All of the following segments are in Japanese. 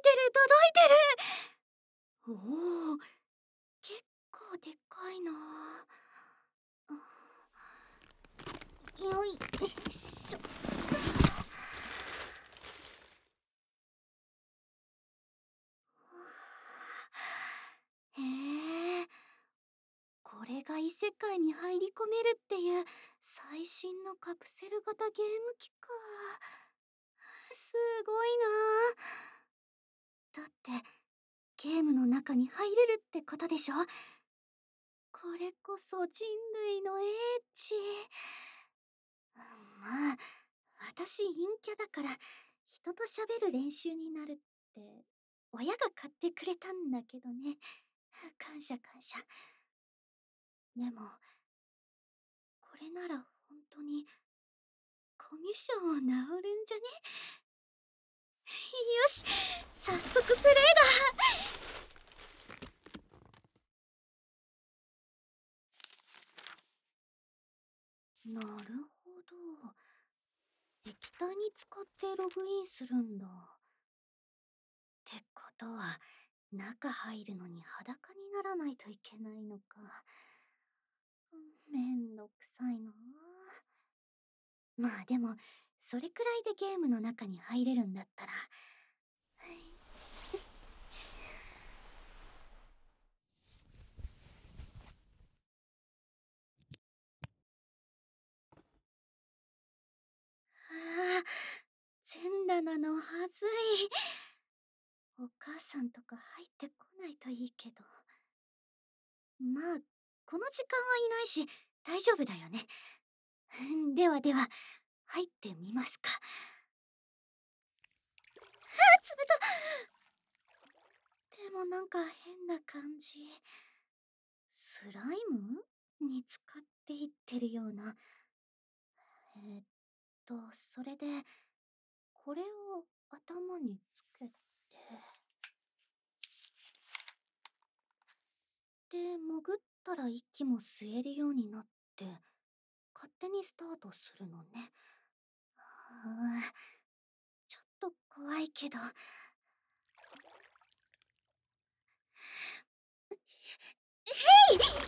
届いてる。おお、結構でかいな。よいしょ。へえ、これが異世界に入り込めるっていう最新のカプセル型ゲーム機か。すごいな。だってゲームの中に入れるってことでしょ。これこそ人類の英知。まあ、私陰キャだから人と喋る練習になるって親が買ってくれたんだけどね。感謝感謝。でもこれなら本当にコミュ障も治るんじゃね。よし、早速プレイだ。なるほど、液体に使ってログインするんだ。ってことは中入るのに裸にならないといけないのか。めんどくさいな。まあでもそれくらいでゲームの中に入れるんだったら。ああ、全裸なのはずい。お母さんとか入ってこないといいけど。まあこの時間はいないし大丈夫だよね。ではでは入ってみますか。冷た。でもなんか変な感じ。スライムに使っていってるような。えーっそれでこれを頭につけて、で潜ったら息も吸えるようになって勝手にスタートするのね。ちょっと怖いけど。へい。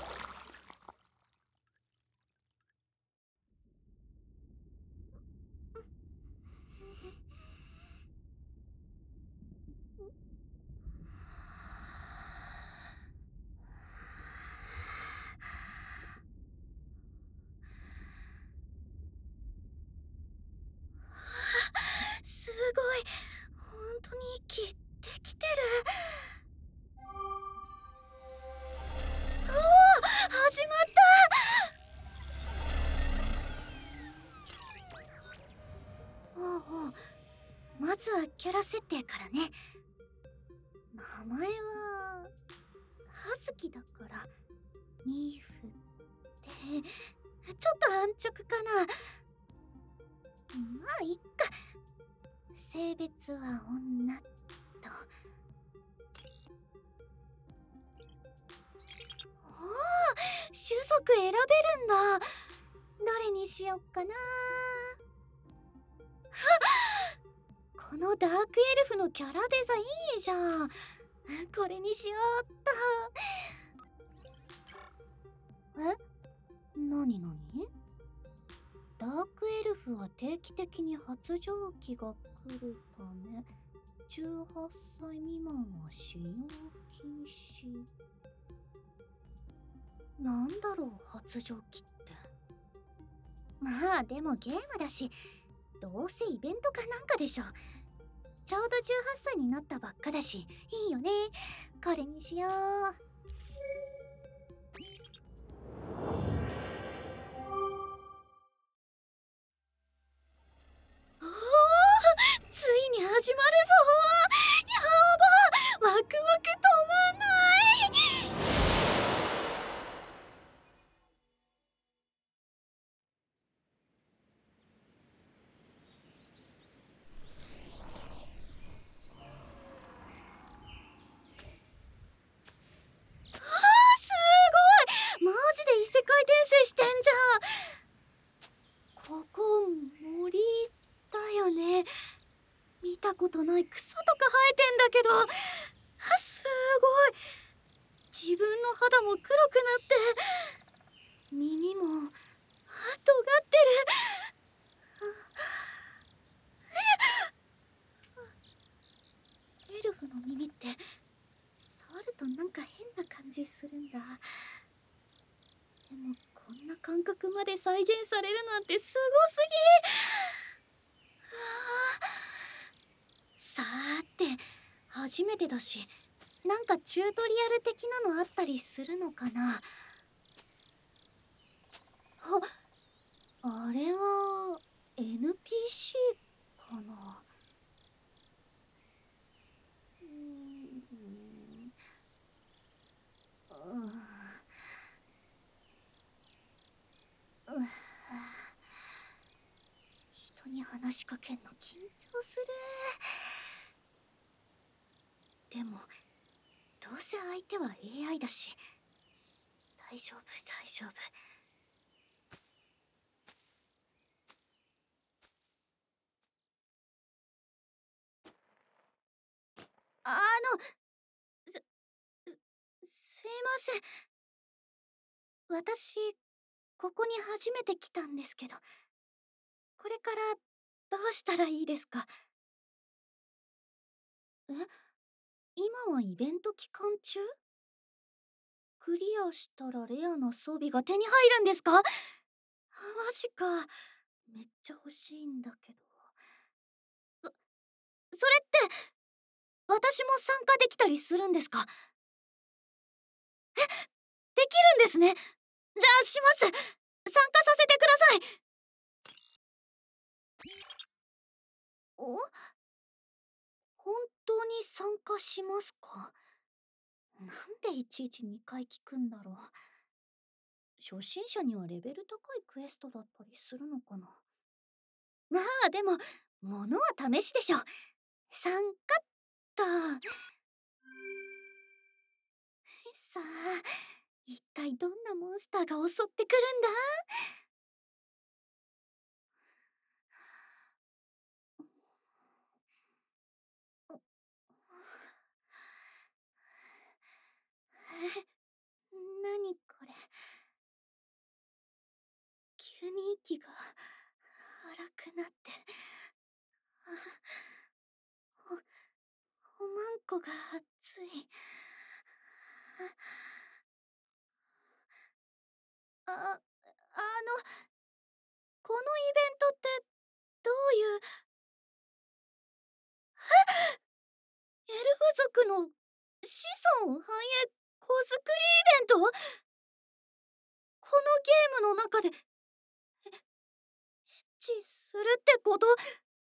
すごい、本当に息できてる。おお、始まった。おうおう、まずはキャラ設定からね。名前は葉月だからミーフってちょっと安直かな。まあいっか。性別は女と。おお、種族選べるんだ。どれにしよっかな。このダークエルフのキャラデザいいじゃん。これにしようっと。なになに？ダークエルフは定期的に発情期が来るため18歳未満は使用禁止。なんだろう発情期って。まあでもゲームだしどうせイベントかなんかでしょ。ちょうど18歳になったばっかだしいいよね。これにしよう。おお、ついに始まるぞ。やば、ワクワク止まんない。 たことない草とか生えてんだけど、すごい。自分の肌も黒くなって耳も尖ってる。エルフの耳って触るとなんか変な感じするんだ。でもこんな感覚まで再現されるなんてすごすぎ。さーて、初めてだし、なんかチュートリアル的なのあったりするのかな。あれは NPC かな。うーん、う人に話しかけんの緊張する。でもどうせ相手は AI だし、大丈夫大丈夫。あの、す、すいません。私、ここに初めて来たんですけど、これからどうしたらいいですか？え、今はイベント期間中？クリアしたらレアな装備が手に入るんですか？マジか。めっちゃ欲しいんだけど。それって私も参加できたりするんですか？できるんですね。じゃあします。参加させてください。お、本当に参加しますか？なんでいちいち2回聞くんだろう。初心者にはレベル高いクエストだったりするのかな。まあでも、物は試しでしょ。参加っと。さあ、一体どんなモンスターが襲ってくるんだ？何これ。急に息が荒くなって、ほおまんこが熱い。あ、このイベントってどういう、エルフ族の子孫繁栄子作りイベント？このゲームの中でチするってこと？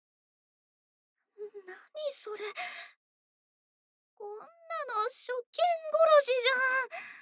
何それ。こんなの初見殺しじゃん。